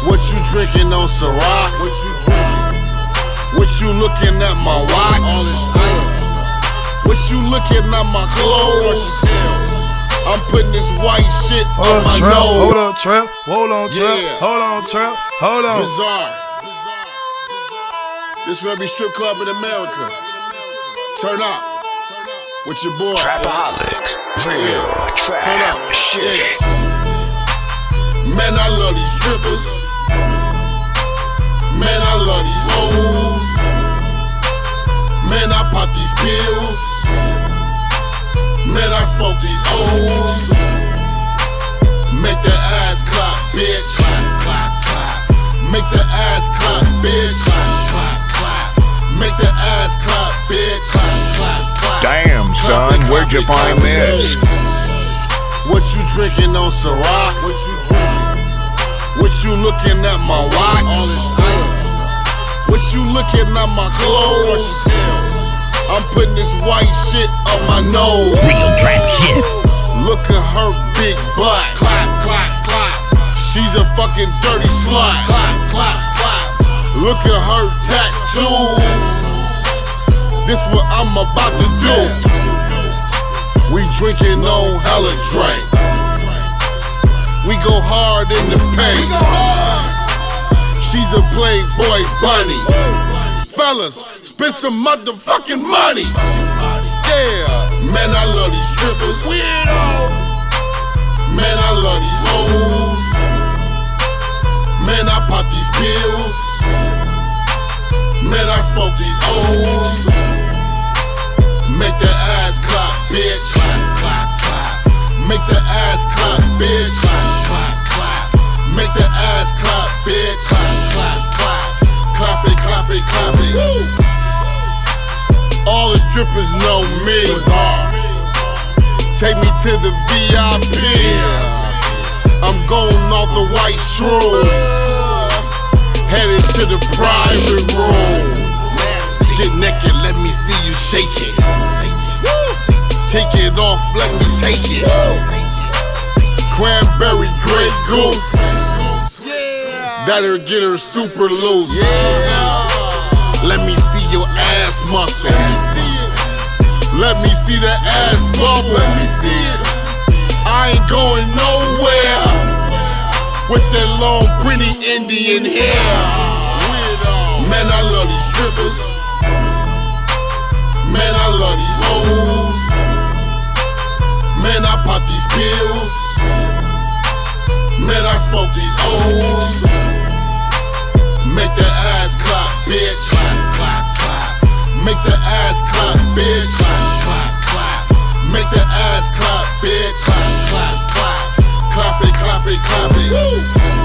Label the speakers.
Speaker 1: What you drinking on Ciroc? What you drinking? What you looking at my watch? All this ice. What you looking at my clothes? I'm putting this white shit on my nose.
Speaker 2: Hold up, Trap. Hold on, Trap.
Speaker 1: Yeah.
Speaker 2: Hold on, Trap. Hold on.
Speaker 1: Bizarre. This for every strip club in America. Turn up with your boy.
Speaker 3: Trapaholics. Real
Speaker 1: Turn
Speaker 3: trap
Speaker 1: up.
Speaker 3: shit.
Speaker 1: Yeah. Man, I love these strippers. Man, I love these hoes. Man, I pop these pills. Man, I smoke these O's. Make that ass clap, bitch. Clap, clap, clap. Make that ass clap, bitch. Clap, clap, clap. Make that ass clap, bitch. Clap, clap, clap.
Speaker 3: Damn, son, where'd you find this?
Speaker 1: What you drinking on Ciroc? What you drinking? What you looking at my watch? All this ice. What you looking at my clothes? I'm putting this white shit on my nose.
Speaker 3: Real trap shit.
Speaker 1: Look at her big butt. Clap, clap, clap. She's a fucking dirty slut. Clap, clap, clap. Look at her tattoos. This what I'm about to do. We drinking on hella drink. We go hard in the paint. She's a Playboy bunny. Fellas, spend some motherfucking money. Yeah, man, I love these strippers. Weirdo. Man, I love these hoes. Man, I pop these pills. Man, I smoke these O's. Make that ass clap, bitch. Clap, clap, clap. Make that ass clap, bitch. Clap, clap, clap. Make that ass clap, bitch. Clap, clap, clap. Clap it, clap it, clap it. All the strippers know me. Take me to the VIP. I'm going off the white shrooms. Headed to the private room. Get naked, let me see you shake it. Take it off, let me take it. Cranberry Grey Goose. That'll get her super loose. Let me see your ass muscle. Let me see the ass bubble. Let me see it. I ain't going nowhere with that long, pretty Indian hair. Man, I love these strippers. Man, I love these hoes. Man, I pop these pills. Man, I smoke these O's. Make that ass clap, bitch. Clap, clap, clap. Make that ass clap, bitch. Clap, clap, clap. Make that ass clap, bitch. Clap, clap, clap. Clap it, clap it, clap it.